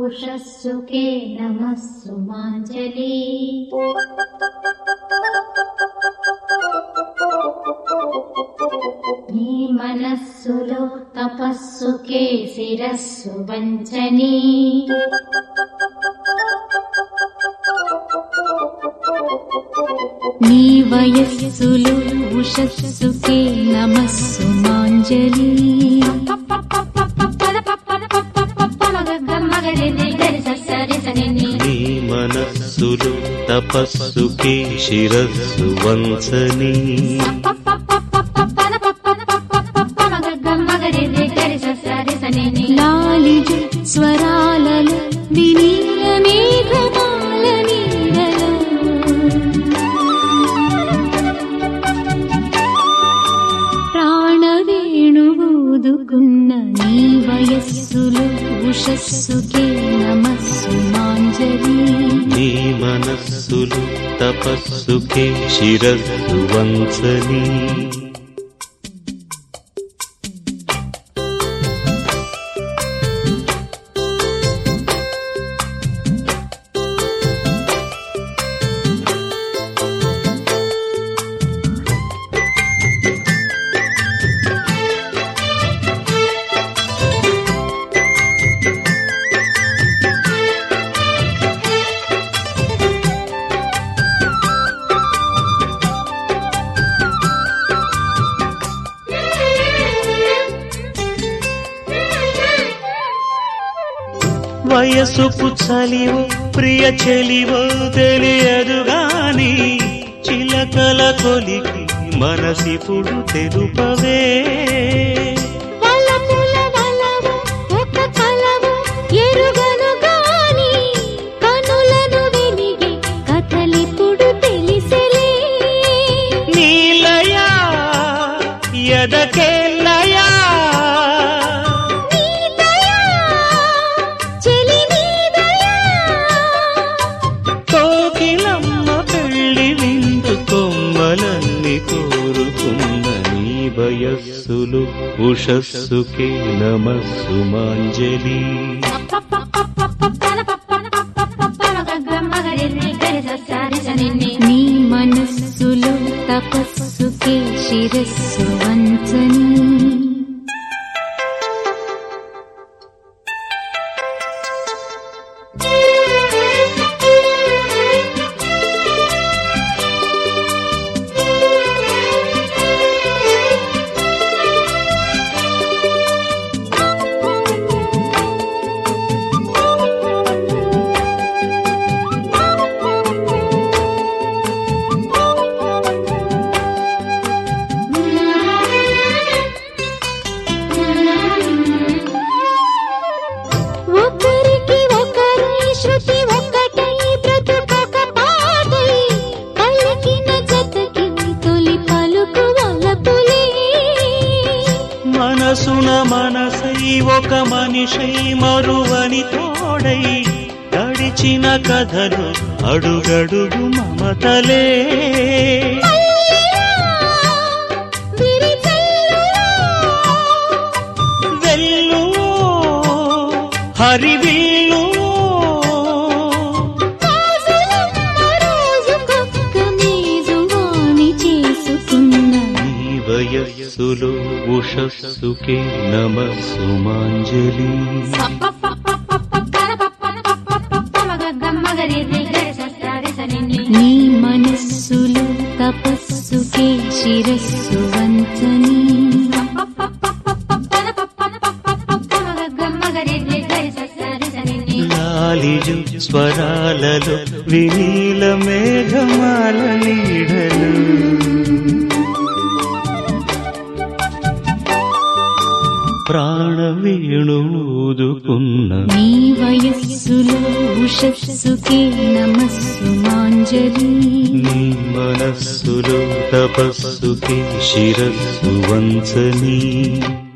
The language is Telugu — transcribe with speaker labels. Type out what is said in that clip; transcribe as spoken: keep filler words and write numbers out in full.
Speaker 1: ఉషస్సుకే నమః సుమాంజలి. నీ మనస్సులో తపస్సుకే శిరస్సు వంచని. నీ వయస్సులో ఉషస్సుకే నమః సుమాంజలి.
Speaker 2: నీ మనస్సులో తపస్సుకే శిరస్సు వంచని.
Speaker 1: లాలిజ స్వరాలలో వినీల మేఘమాల నీడలో ప్రాణవేణువూదుకున్న నీ వయస్సులో ఉషస్సుకే నమః సుమాంజలి.
Speaker 2: నీ మనస్సులో తపస్సుకే శిరస్సు వంచని. వయసుకు చలివో ప్రియ చెలివో తెలియదు గాని, చిలకల కొలికి మనసిపుడు తెలుపవే. నీలయా ఎదకేలయా కోరుకున్న నీ వయస్సులు ఉషస్సుకే నమః సుమాంజలి.
Speaker 1: నీ మనస్సులో తపస్సుకే శిరస్సు వంచని.
Speaker 2: మనసున మనసై ఒక మనిషై మరువని తోడై గడిచిన కథలు అడుగడుగు మమతలే. వెళ్ళు హరివిల్లు వయస్సులో ఉషస్సుకే నమః సుమాంజలి.
Speaker 1: నీ మనస్సులో తపస్సుకే శిరస్సు వంచని.
Speaker 2: లాలిజు స్వరాలలో వినీల మేఘమాల నీడలు ప్రాణవేణువూదుకున్న
Speaker 1: నీ వయస్సులో ఉషస్సుకే నమః సుమాంజలి.
Speaker 2: నీ మనస్సులో తపస్సుకే శిరస్సు వంచని.